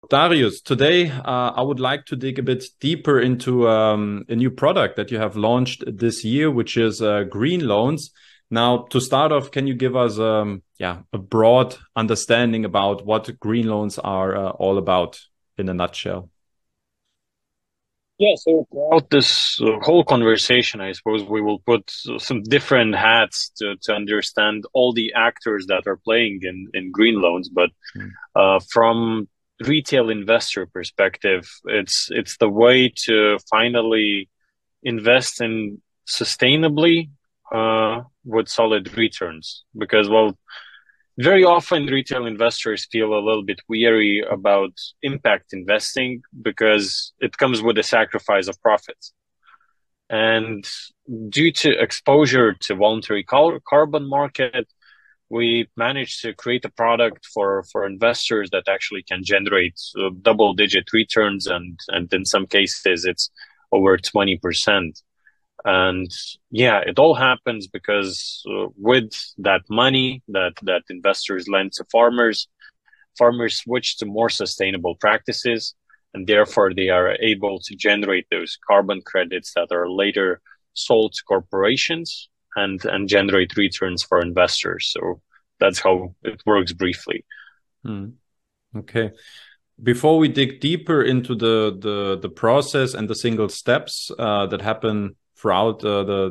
Darius, today I would like to dig a bit deeper into a new product that you have launched this year, which is green loans. Now, to start off, can you give us a broad understanding about what green loans are all about in a nutshell? Yeah, so throughout this whole conversation, I suppose we will put some different hats to understand all the actors that are playing in green loans. But Mm. from retail investor perspective, it's the way to finally invest in sustainably with solid returns. Because, well, very often retail investors feel a little bit weary about impact investing because it comes with a sacrifice of profits. And due to exposure to voluntary carbon market, we managed to create a product for investors that actually can generate double digit returns, and in some cases it's over 20%. And yeah, it all happens because with that money that investors lend to farmers, farmers switch to more sustainable practices, and therefore they are able to generate those carbon credits that are later sold to corporations and generate returns for investors. So that's how it works briefly. Mm. Okay. Before we dig deeper into the process and the single steps that happen throughout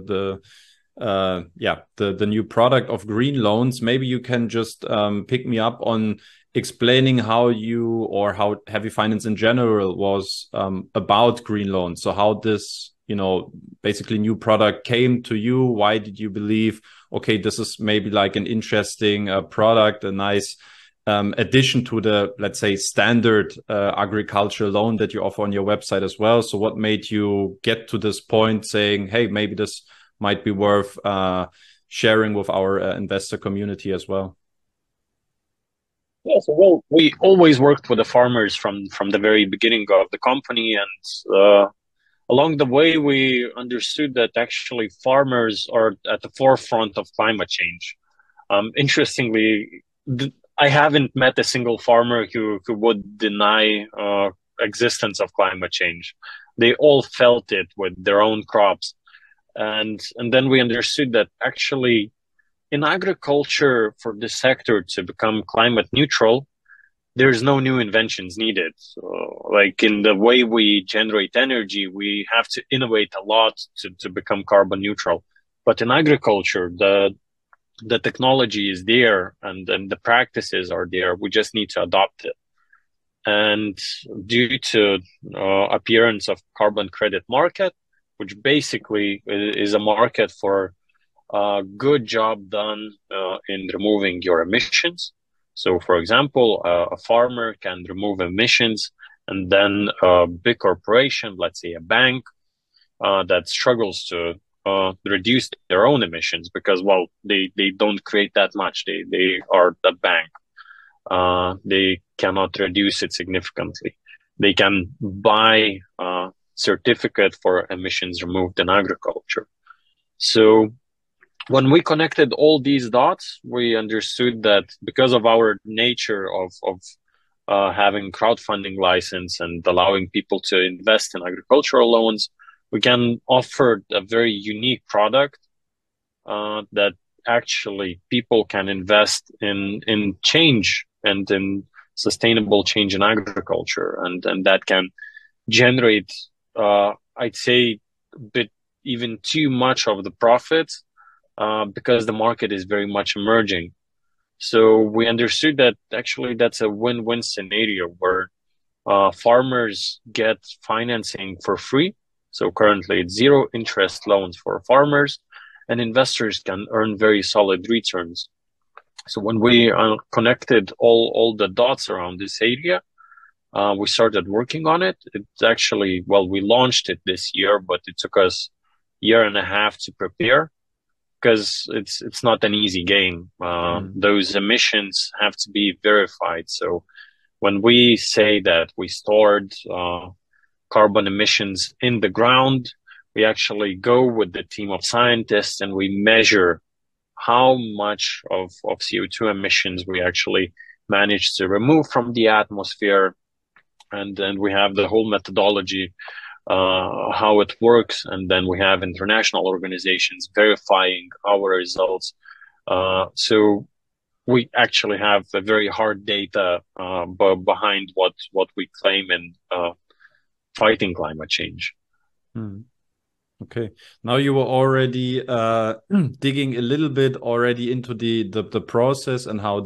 the new product of green loans, maybe you can just pick me up on explaining how you or how Heavy Finance in general was about green loans. So how this, basically new product came to you. Why did you believe, okay, this is maybe like an interesting product, a nice addition to the, let's say, standard agricultural loan that you offer on your website as well. So what made you get to this point saying, hey, maybe this might be worth sharing with our investor community as well? Yeah, so well, we always worked with the farmers from the very beginning of the company, and along the way, we understood that actually farmers are at the forefront of climate change. Interestingly, I haven't met a single farmer who would deny existence of climate change. They all felt it with their own crops, and then we understood that actually in agriculture, for this sector to become climate neutral, there's no new inventions needed. So, like in the way we generate energy, we have to innovate a lot to become carbon neutral. But in agriculture, the technology is there, and the practices are there. We just need to adopt it. And due to appearance of carbon credit market, which basically is a market for a good job done in removing your emissions. So, for example, a farmer can remove emissions, and then a big corporation, let's say a bank, that struggles to reduce their own emissions because, well, they don't create that much. They are the bank. They cannot reduce it significantly. They can buy a certificate for emissions removed in agriculture. So when we connected all these dots, we understood that because of our nature of having crowdfunding license and allowing people to invest in agricultural loans, we can offer a very unique product that actually people can invest in change and in sustainable change in agriculture, and that can generate, I'd say, a bit even too much of the profits because the market is very much emerging. So we understood that actually that's a win-win scenario where farmers get financing for free. So currently it's zero interest loans for farmers, and investors can earn very solid returns. So when we connected all the dots around this area, we started working on it. It's actually, well, we launched it this year, but it took us a year and a half to prepare because it's not an easy game. Mm. Those emissions have to be verified. So when we say that we stored carbon emissions in the ground, we actually go with the team of scientists and we measure how much of CO2 emissions we actually managed to remove from the atmosphere. and then we have the whole methodology, how it works, and then we have international organizations verifying our results. So we actually have a very hard data behind what we claim in fighting climate change. Okay. Now you were already digging a little bit already into the process and how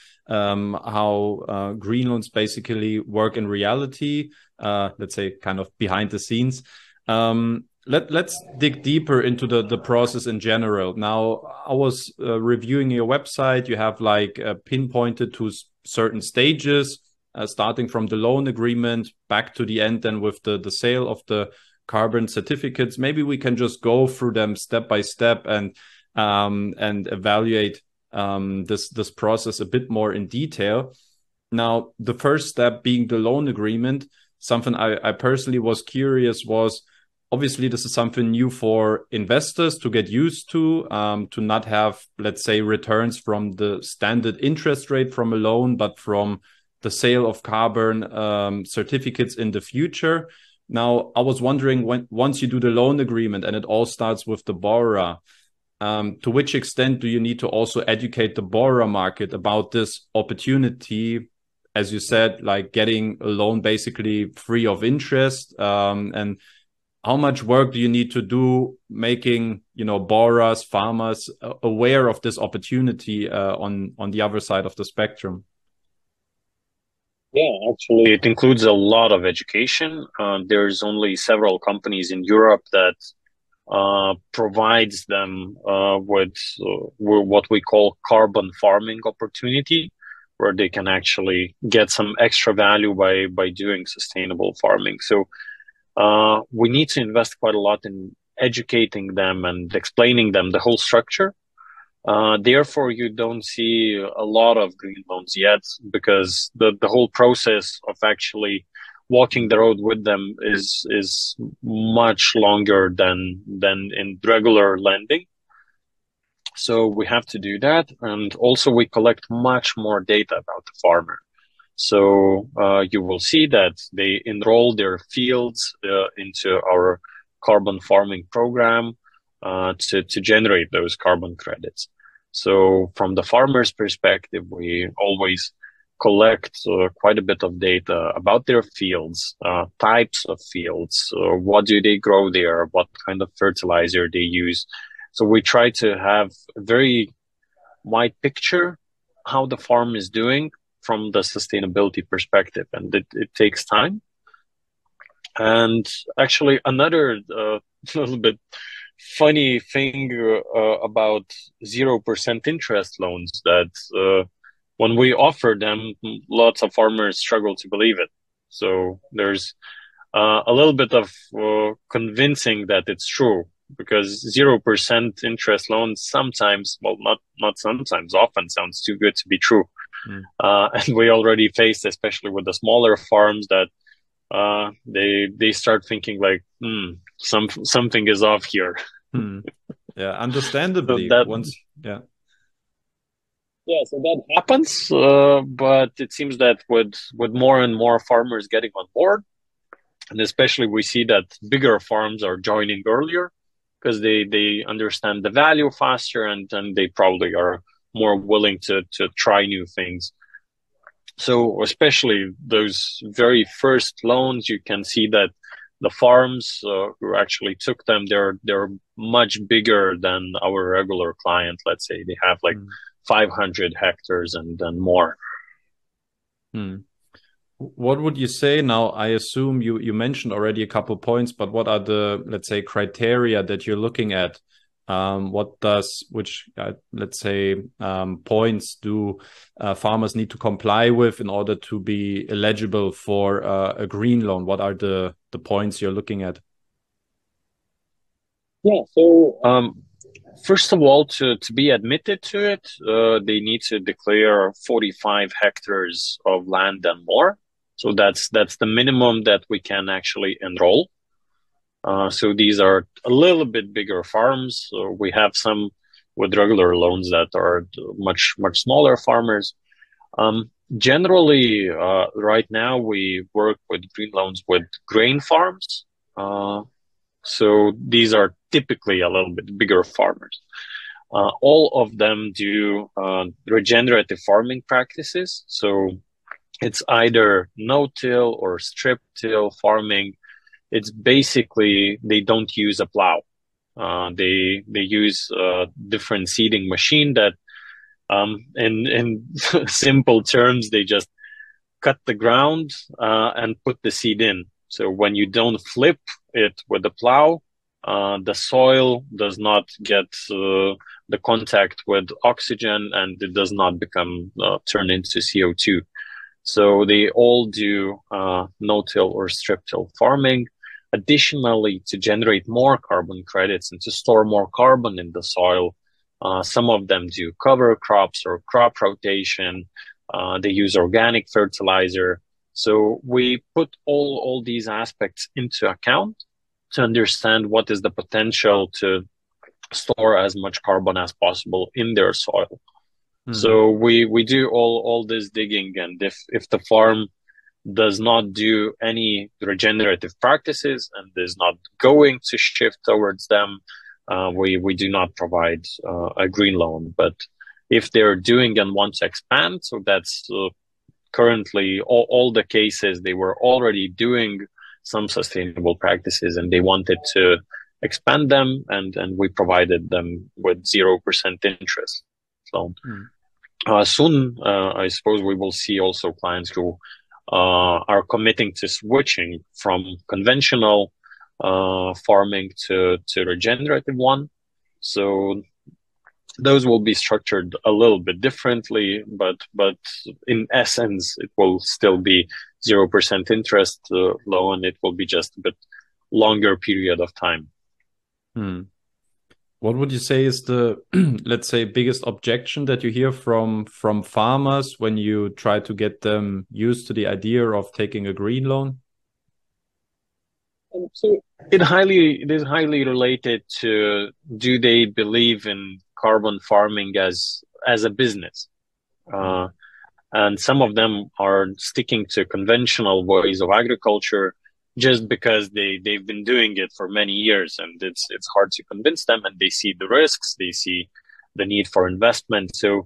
green loans basically work in reality. Let's say kind of behind the scenes. Let's dig deeper into the process in general. Now, I was reviewing your website. You have like pinpointed to certain stages, starting from the loan agreement back to the end, and with the sale of the carbon certificates. Maybe we can just go through them step by step and evaluate this process a bit more in detail. Now, the first step being the loan agreement. Something I personally was curious was, obviously, this is something new for investors to get used to not have, let's say, returns from the standard interest rate from a loan, but from the sale of carbon certificates in the future. Now, I was wondering, once you do the loan agreement and it all starts with the borrower, to which extent do you need to also educate the borrower market about this opportunity? As you said, like getting a loan basically free of interest, and how much work do you need to do making, borrowers, farmers aware of this opportunity on the other side of the spectrum? Yeah, actually, it includes a lot of education. There's only several companies in Europe that provides them with what we call carbon farming opportunity, where they can actually get some extra value by doing sustainable farming. So we need to invest quite a lot in educating them and explaining them the whole structure. Therefore, you don't see a lot of green loans yet, because the whole process of actually walking the road with them is much longer than in regular lending. So we have to do that, and also we collect much more data about the farmer. So you will see that they enroll their fields into our carbon farming program to generate those carbon credits. So from the farmer's perspective, we always collect quite a bit of data about their fields, types of fields, what do they grow there, what kind of fertilizer they use. So we try to have a very wide picture how the farm is doing from the sustainability perspective, and it takes time. And actually, another little bit funny thing about 0% interest loans, that when we offer them, lots of farmers struggle to believe it. So there's a little bit of convincing that it's true, because 0% interest loans sometimes, well, not sometimes, often sounds too good to be true. And we already faced, especially with the smaller farms, that they start thinking like, something is off here. Yeah, understandably. So that happens, but it seems that with more and more farmers getting on board, and especially we see that bigger farms are joining earlier, because they understand the value faster, and they probably are more willing to try new things. So especially those very first loans, you can see that the farms who actually took them, they're much bigger than our regular client. Let's say they have like 500 hectares and more. What would you say now? I assume you mentioned already a couple of points, but what are the, let's say, criteria that you're looking at? Let's say, points do farmers need to comply with in order to be eligible for a green loan? What are the points you're looking at? Yeah, so first of all, to be admitted to it, they need to declare 45 hectares of land and more. So that's the minimum that we can actually enroll. So these are a little bit bigger farms. So we have some with regular loans that are much smaller farmers. Generally, right now we work with green loans with grain farms. So these are typically a little bit bigger farmers. All of them do regenerative farming practices. So it's either no-till or strip-till farming. It's basically they don't use a plow. They use a different seeding machine that, in simple terms, they just cut the ground and put the seed in. So when you don't flip it with the plow, the soil does not get the contact with oxygen, and it does not become turned into CO2. So they all do no-till or strip-till farming. Additionally, to generate more carbon credits and to store more carbon in the soil, some of them do cover crops or crop rotation. They use organic fertilizer. So we put all these aspects into account to understand what is the potential to store as much carbon as possible in their soil. So we do all this digging, and if the farm does not do any regenerative practices and is not going to shift towards them, we do not provide a green loan. But if they're doing and want to expand, so that's currently all the cases, they were already doing some sustainable practices and they wanted to expand them, and we provided them with 0% interest loan. Soon, I suppose we will see also clients who are committing to switching from conventional farming to regenerative one. So those will be structured a little bit differently, but in essence, it will still be 0% interest loan. It will be just a bit longer period of time. What would you say is the, let's say, biggest objection that you hear from farmers when you try to get them used to the idea of taking a green loan? So it is highly related to, do they believe in carbon farming as a business? And some of them are sticking to conventional ways of agriculture just because they've been doing it for many years, and it's hard to convince them, and they see the risks, they see the need for investment. So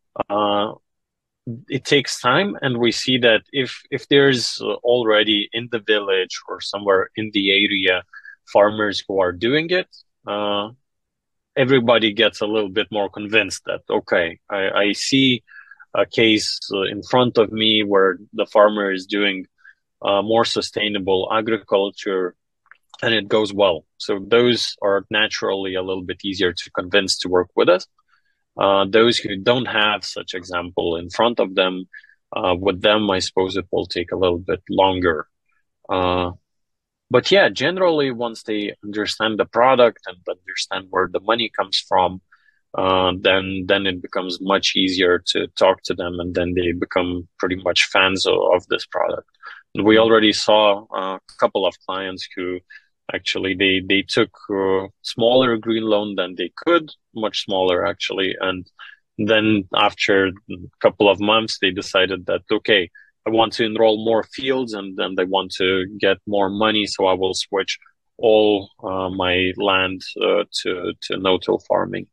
it takes time, and we see that if there's already in the village or somewhere in the area farmers who are doing it, everybody gets a little bit more convinced that, okay, I see a case in front of me where the farmer is doing more sustainable agriculture and it goes well. So those are naturally a little bit easier to convince to work with us. Those who don't have such example in front of them, with them, I suppose it will take a little bit longer. But yeah, generally, once they understand the product and understand where the money comes from, then it becomes much easier to talk to them, and then they become pretty much fans of this product. And we already saw a couple of clients who actually they took smaller green loan than they could, much smaller actually, and then after a couple of months they decided that, okay, I want to enroll more fields and then they want to get more money, so I will switch all my land to no-till farming.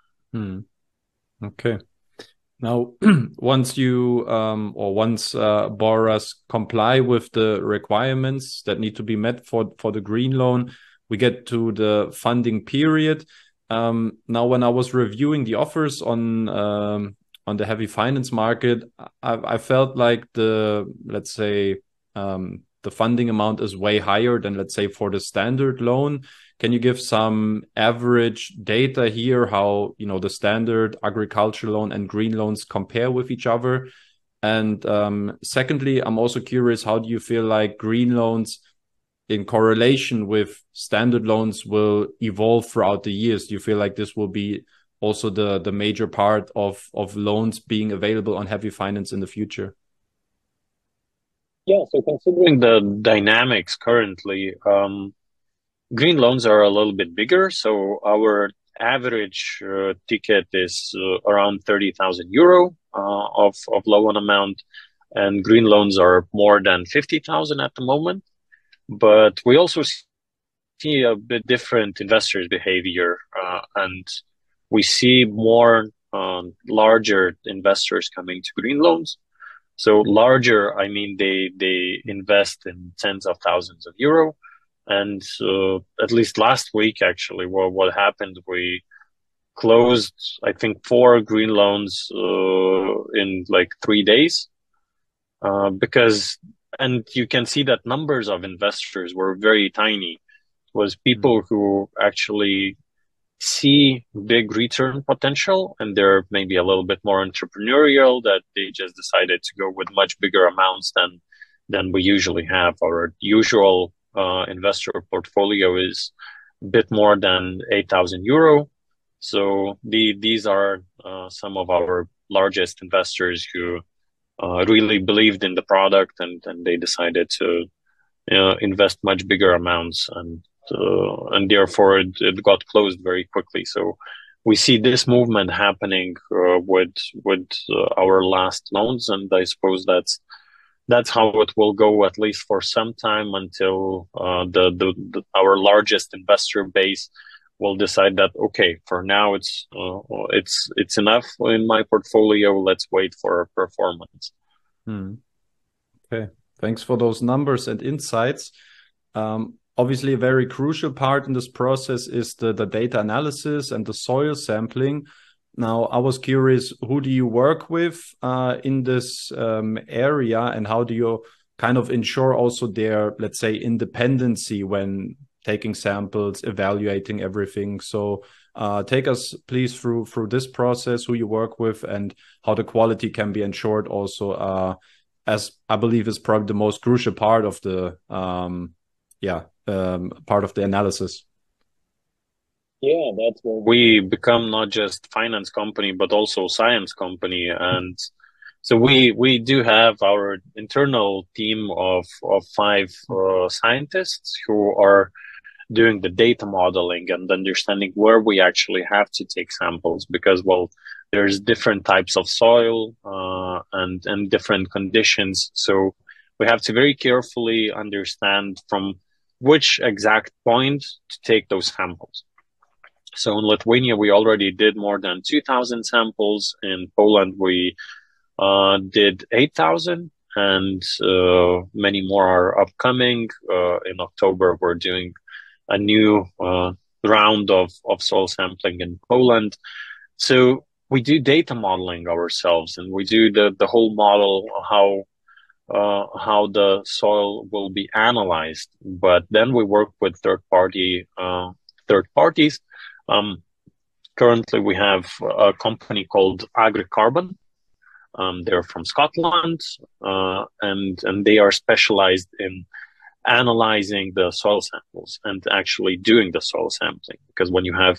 Okay. Now, once you once borrowers comply with the requirements that need to be met for the green loan, we get to the funding period. Now, when I was reviewing the offers on the heavy finance market, I felt like let's say the funding amount is way higher than, let's say, for the standard loan. Can you give some average data here, how, the standard agriculture loan and green loans compare with each other? And secondly, I'm also curious, how do you feel like green loans in correlation with standard loans will evolve throughout the years? Do you feel like this will be also the major part of loans being available on heavy finance in the future? Yeah, so considering the dynamics currently, green loans are a little bit bigger. So our average ticket is around 30,000 euro of loan amount, and green loans are more than 50,000 at the moment. But we also see a bit different investors' behavior, and we see more larger investors coming to green loans. So larger, I mean, they invest in tens of thousands of euro. And at least last week, actually, what happened, we closed, I think, 4 green loans in like 3 days. And you can see that numbers of investors were very tiny. It was people who actually see big return potential, and they're maybe a little bit more entrepreneurial, that they just decided to go with much bigger amounts than we usually have. Our usual investor portfolio is a bit more than 8,000 euro. So these are some of our largest investors who really believed in the product, and they decided to invest much bigger amounts, and therefore it got closed very quickly. So we see this movement happening with our last loans, and I suppose that's how it will go, at least for some time, until our largest investor base will decide that, okay, for now it's enough in my portfolio. Let's wait for performance. Okay, thanks for those numbers and insights. Obviously, a very crucial part in this process is the data analysis and the soil sampling. Now, I was curious, who do you work with in this area, and how do you kind of ensure also their, let's say, independency when taking samples, evaluating everything? So take us, please, through this process, who you work with, and how the quality can be ensured also, as I believe is probably the most crucial part of the part of the analysis. Yeah, that's where we become not just finance company, but also science company. And so we do have our internal team of 5 scientists who are doing the data modeling and understanding where we actually have to take samples, because, well, there's different types of soil and different conditions. So we have to very carefully understand from which exact point to take those samples. So in Lithuania, we already did more than 2,000 samples. In Poland, we did 8,000, and many more are upcoming. In October, we're doing a new round of soil sampling in Poland. So we do data modeling ourselves, and we do the whole model, how the soil will be analyzed. But then we work with third parties. Currently, we have a company called AgriCarbon. They're from Scotland, and they are specialized in analyzing the soil samples and actually doing the soil sampling. Because when you have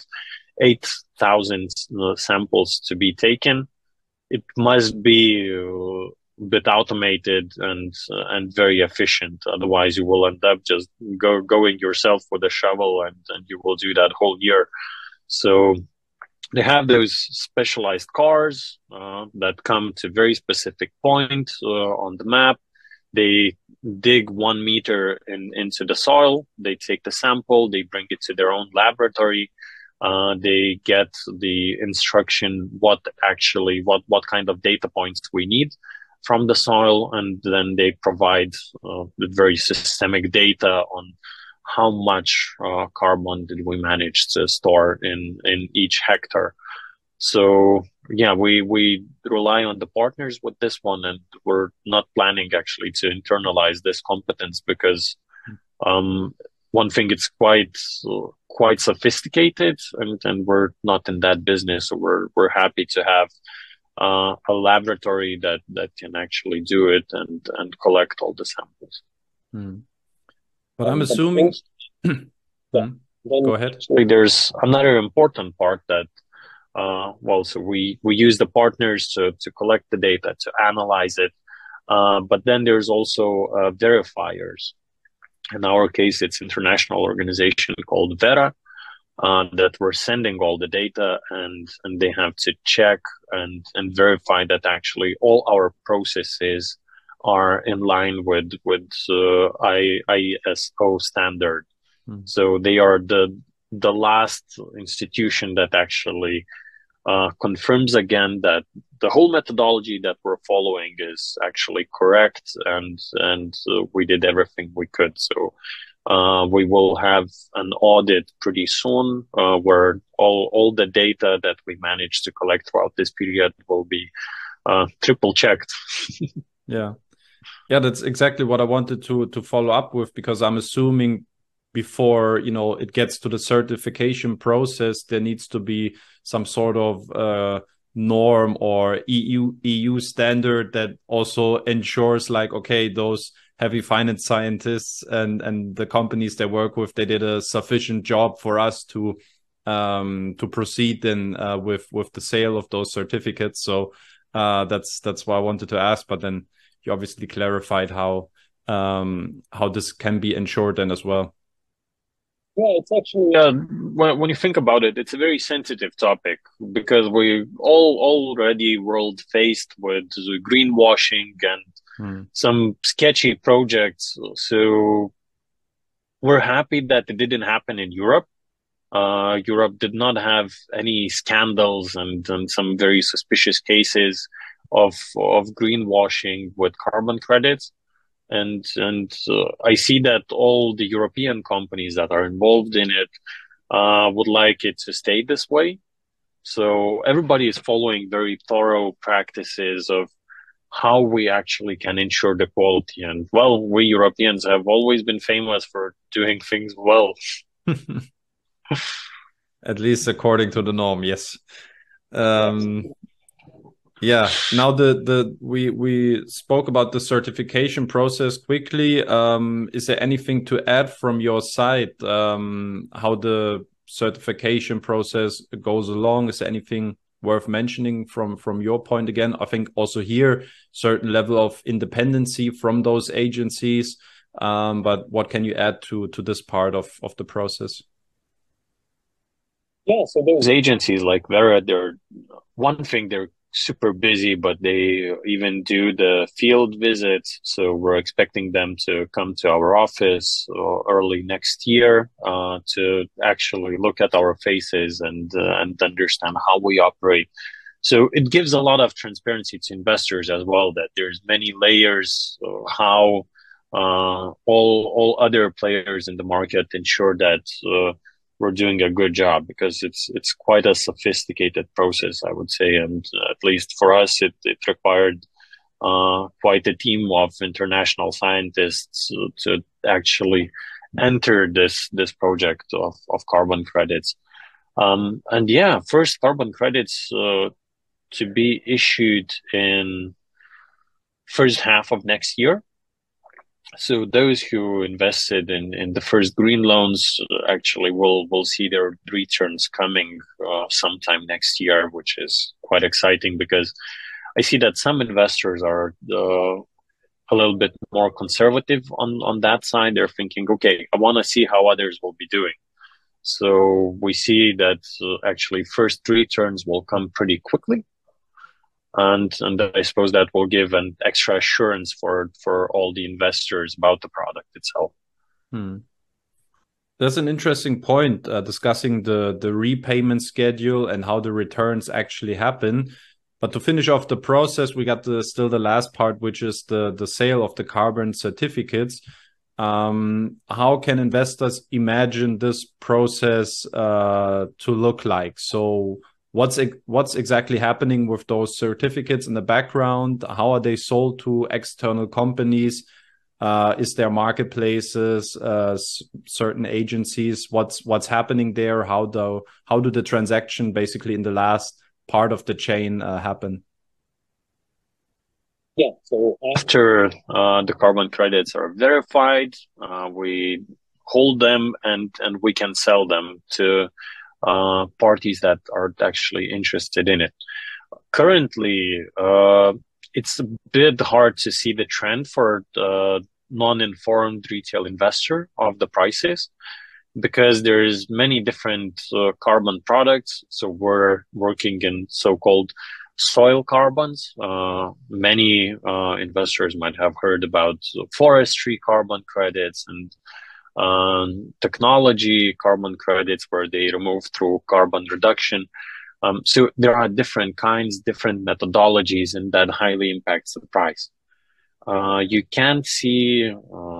8,000 samples to be taken, it must be a bit automated and very efficient. Otherwise, you will end up just going yourself with a shovel, and you will do that whole year. So they have those specialized cars that come to very specific point on the map. They dig 1 meter into the soil. They take the sample. They bring it to their own laboratory. They get the instruction what kind of data points we need from the soil, and then they provide the very systemic data on how much carbon did we manage to store in each hectare. So yeah, we rely on the partners with this one, and we're not planning actually to internalize this competence, because one thing, it's quite sophisticated, and we're not in that business. So we're happy to have a laboratory that can actually do it and collect all the samples. But I'm assuming. Go ahead. There's another important part that, so we use the partners to collect the data, to analyze it. But then there's also verifiers. In our case, it's an international organization called Verra. that we're sending all the data, and they have to check and verify that actually all our processes are in line with ISO standard. So they are the last institution that actually confirms again that the whole methodology that we're following is actually correct, and we did everything we could. So we will have an audit pretty soon, where all the data that we managed to collect throughout this period will be triple checked. Yeah, that's exactly what I wanted to follow up with, because I'm assuming before it gets to the certification process, there needs to be some sort of norm or EU standard that also ensures, like, okay, those heavy finance scientists and the companies they work with, they did a sufficient job for us to proceed then with the sale of those certificates. So that's why I wanted to ask, but then you obviously clarified how this can be ensured then as well. Yeah, it's actually when you think about it, it's a very sensitive topic, because we all already world faced with greenwashing and some sketchy projects. So we're happy that it didn't happen in Europe. Europe did not have any scandals and some very suspicious cases of greenwashing with carbon credits. And I see that all the European companies that are involved in it would like it to stay this way. So everybody is following very thorough practices of how we actually can ensure the quality. And well, we Europeans have always been famous for doing things well. At least according to the norm, yes. Yeah. Now we spoke about the certification process quickly. Is there anything to add from your side? How the certification process goes along? Is there anything worth mentioning from your point? Again, I think also here certain level of independency from those agencies. But what can you add to this part of the process? Yeah, so those agencies like Verra, they're super busy, but they even do the field visits. So we're expecting them to come to our office early next year to actually look at our faces and understand how we operate. So it gives a lot of transparency to investors as well, that there's many layers of how all other players in the market ensure that we're doing a good job, because it's quite a sophisticated process, I would say. And at least for us, it required quite a team of international scientists to actually enter this project of carbon credits. And yeah, first carbon credits to be issued in first half of next year. So those who invested in the first green loans actually will see their returns coming sometime next year, which is quite exciting, because I see that some investors are a little bit more conservative on that side. They're thinking, okay, I want to see how others will be doing. So we see that actually first returns will come pretty quickly. And I suppose that will give an extra assurance for all the investors about the product itself. That's an interesting point, discussing the repayment schedule and how the returns actually happen. But to finish off the process, we got still the last part, which is the sale of the carbon certificates. How can investors imagine this process to look like? So what's exactly happening with those certificates in the background? How are they sold to external companies? Is there marketplaces, certain agencies? What's happening there? How do the transaction basically in the last part of the chain happen? Yeah, so after the carbon credits are verified, we hold them and we can sell them to parties that are actually interested in it. Currently, it's a bit hard to see the trend for the non-informed retail investor of the prices, because there's many different carbon products. So we're working in so-called soil carbons. Many investors might have heard about forestry carbon credits and technology carbon credits where they remove through carbon reduction. So there are different kinds, different methodologies, and that highly impacts the price. You can see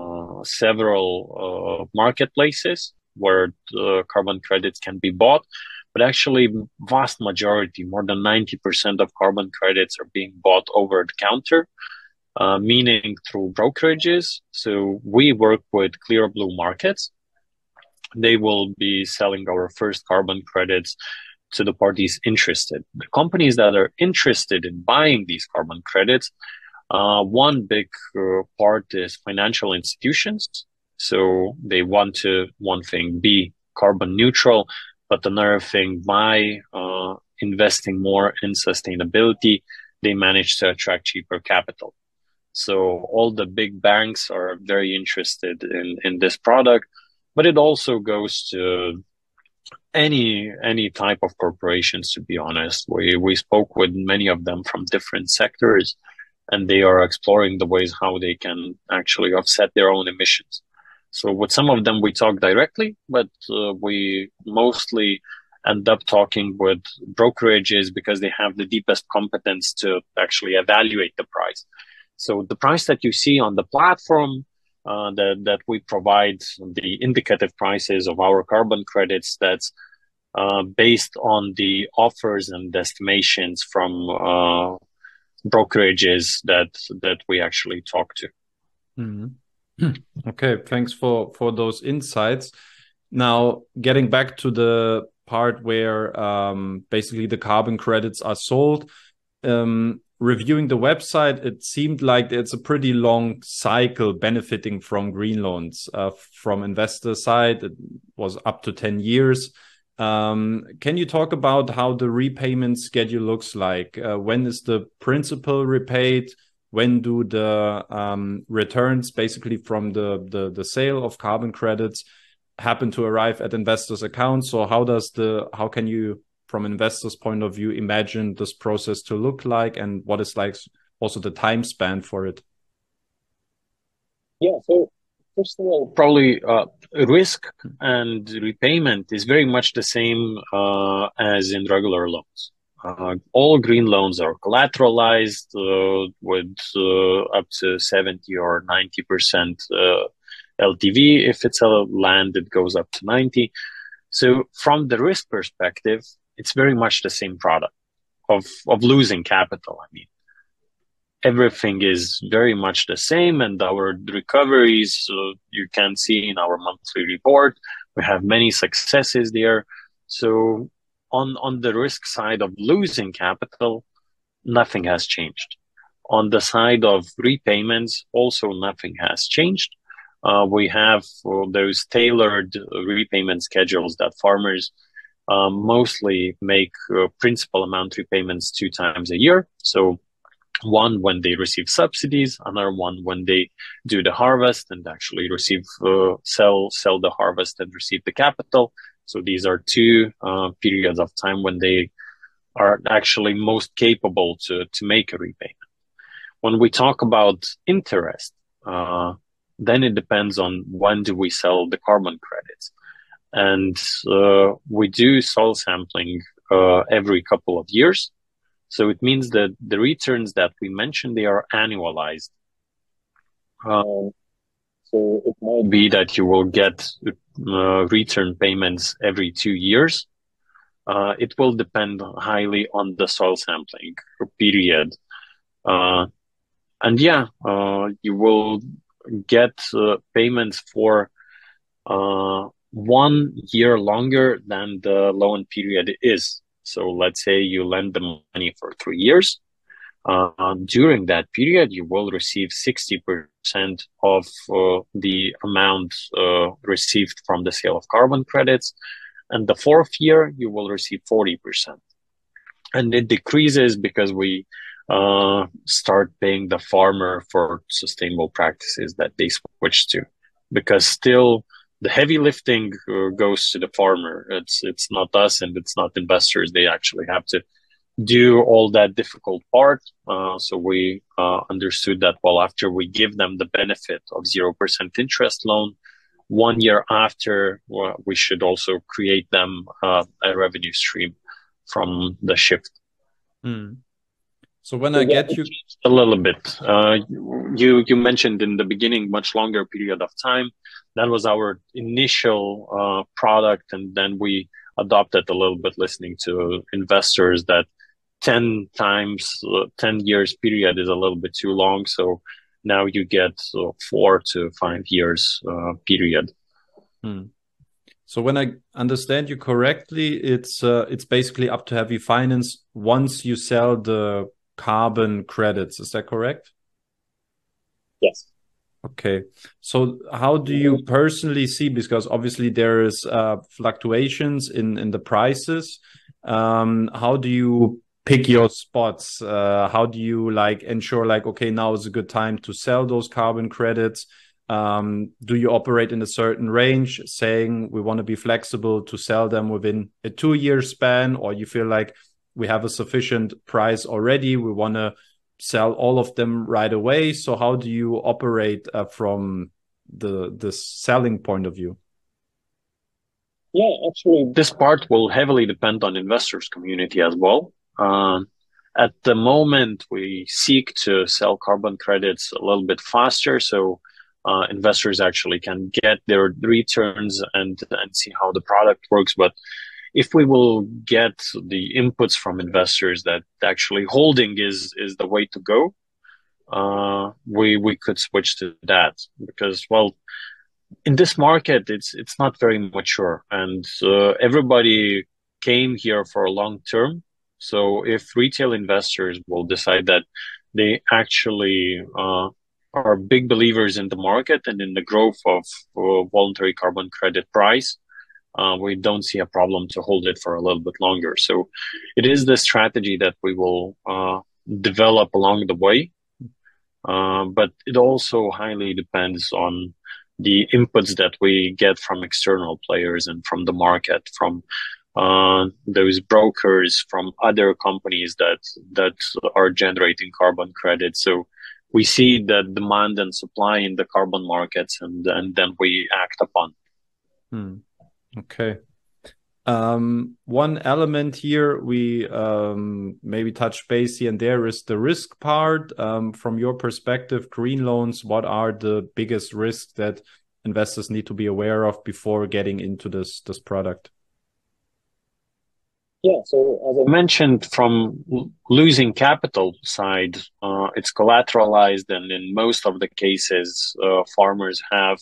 several marketplaces where carbon credits can be bought, but actually vast majority, more than 90% of carbon credits are being bought over the counter, meaning through brokerages. So we work with Clear Blue Markets. They will be selling our first carbon credits to the parties interested. The companies that are interested in buying these carbon credits, one big part is financial institutions. So they want to, one thing, be carbon neutral, but another thing, by investing more in sustainability, they manage to attract cheaper capital. So all the big banks are very interested in this product, but it also goes to any type of corporations, to be honest. We spoke with many of them from different sectors, and they are exploring the ways how they can actually offset their own emissions. So with some of them, we talk directly, but we mostly end up talking with brokerages because they have the deepest competence to actually evaluate the price. So the price that you see on the platform that we provide, the indicative prices of our carbon credits, that's based on the offers and estimations from brokerages that we actually talk to. Mm-hmm. Okay, thanks for those insights. Now, getting back to the part where basically the carbon credits are sold, reviewing the website, it seemed like it's a pretty long cycle benefiting from green loans. From investor side, it was up to 10 years. Can you talk about how the repayment schedule looks like? When is the principal repaid? When do the returns basically from the sale of carbon credits happen to arrive at investors' accounts? So how can you, from investors' point of view, imagine this process to look like, and what is like also the time span for it? Yeah, so first of all, probably risk and repayment is very much the same as in regular loans. All green loans are collateralized with up to 70 or 90% LTV. If it's a land, it goes up to 90. So from the risk perspective, it's very much the same product of losing capital. I mean, everything is very much the same, and our recoveries, you can see in our monthly report, we have many successes there. So on the risk side of losing capital, nothing has changed. On the side of repayments, also nothing has changed. We have those tailored repayment schedules that farmers mostly make principal amount repayments 2 times a year. So one when they receive subsidies, another one when they do the harvest and actually receive sell the harvest and receive the capital. So these are 2 periods of time when they are actually most capable to make a repayment. When we talk about interest, then it depends on when do we sell the carbon credits. And we do soil sampling every couple of years. So it means that the returns that we mentioned, they are annualized. So it might be that you will get return payments every 2 years. It will depend highly on the soil sampling period. And yeah, you will get payments for 1 year longer than the loan period is. So let's say you lend the money for 3 years. During that period, you will receive 60% of the amount received from the sale of carbon credits. And the 4th year, you will receive 40%. And it decreases because we start paying the farmer for sustainable practices that they switch to. Because still, the heavy lifting goes to the farmer. It's not us and it's not investors. They actually have to do all that difficult part. So we understood that, well, after we give them the benefit of 0% interest loan, 1 year after, we should also create them a revenue stream from the shift. So when I get you a little bit, you mentioned in the beginning much longer period of time. That was our initial product, and then we adopted a little bit, listening to investors that 10 years period is a little bit too long. So now you get 4 to 5 years period. So when I understand you correctly, it's basically up to Heavy Finance once you sell the carbon credits. Is that correct? Yes. Okay. So how do you personally see, because obviously there is fluctuations in the prices. How do you pick your spots? How do you ensure okay, now is a good time to sell those carbon credits? Do you operate in a certain range, saying we want to be flexible to sell them within a 2-year span, or you feel like we have a sufficient price already, we want to sell all of them right away? So how do you operate from the selling point of view? Yeah, actually, this part will heavily depend on investors' community as well. At the moment, we seek to sell carbon credits a little bit faster, so investors actually can get their returns and see how the product works. But if we will get the inputs from investors that actually holding is the way to go, we could switch to that, because, well, in this market, it's not very mature, and everybody came here for a long term. So if retail investors will decide that they actually are big believers in the market and in the growth of voluntary carbon credit price, we don't see a problem to hold it for a little bit longer. So it is the strategy that we will develop along the way. But it also highly depends on the inputs that we get from external players and from the market, from those brokers, from other companies that are generating carbon credits. So we see the demand and supply in the carbon markets, and then we act upon. Okay. One element here we maybe touch base here and there is the risk part. From your perspective, green loans, what are the biggest risks that investors need to be aware of before getting into this product? Yeah, so as I mentioned, from losing capital side, it's collateralized, and in most of the cases, farmers have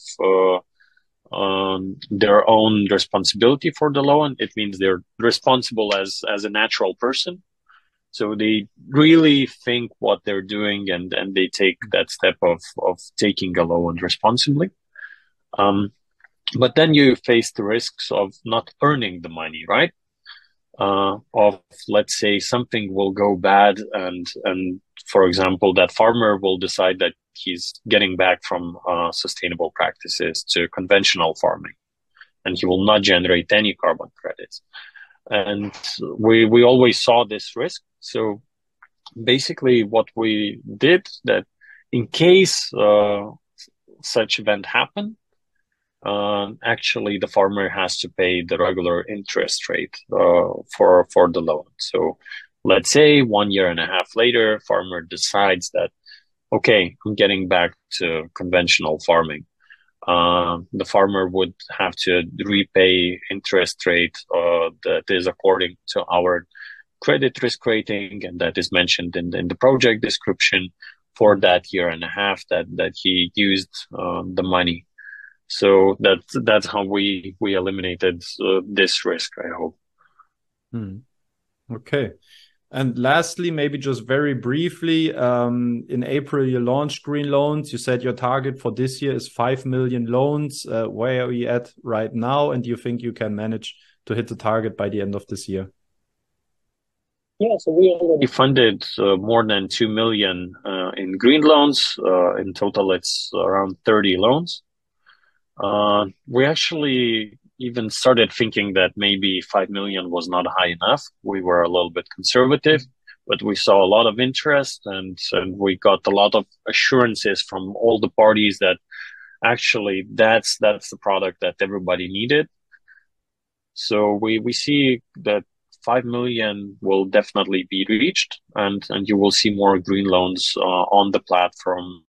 their own responsibility for the loan. It means they're responsible as a natural person. So they really think what they're doing, and they take that step of taking a loan responsibly. But then you face the risks of not earning the money, right? Of, let's say, something will go bad, and for example, that farmer will decide that he's getting back from sustainable practices to conventional farming, and he will not generate any carbon credits. And we always saw this risk. So basically what we did, that in case such event happen, actually the farmer has to pay the regular interest rate for the loan. So let's say 1.5 years later, farmer decides that, okay, I'm getting back to conventional farming. The farmer would have to repay interest rate that is according to our credit risk rating, and that is mentioned in the project description for that 1.5 years that he used the money. So that's how we eliminated this risk, I hope. Okay. And lastly, maybe just very briefly, in April, you launched Green Loans. You said your target for this year is 5 million loans. Where are you at right now? And do you think you can manage to hit the target by the end of this year? Yeah, so we already funded more than 2 million in green loans. In total, it's around 30 loans. We actually even started thinking that maybe 5 million was not high enough. We were a little bit conservative, but we saw a lot of interest, and we got a lot of assurances from all the parties that actually that's the product that everybody needed. So we see that 5 million will definitely be reached, and you will see more green loans on the platform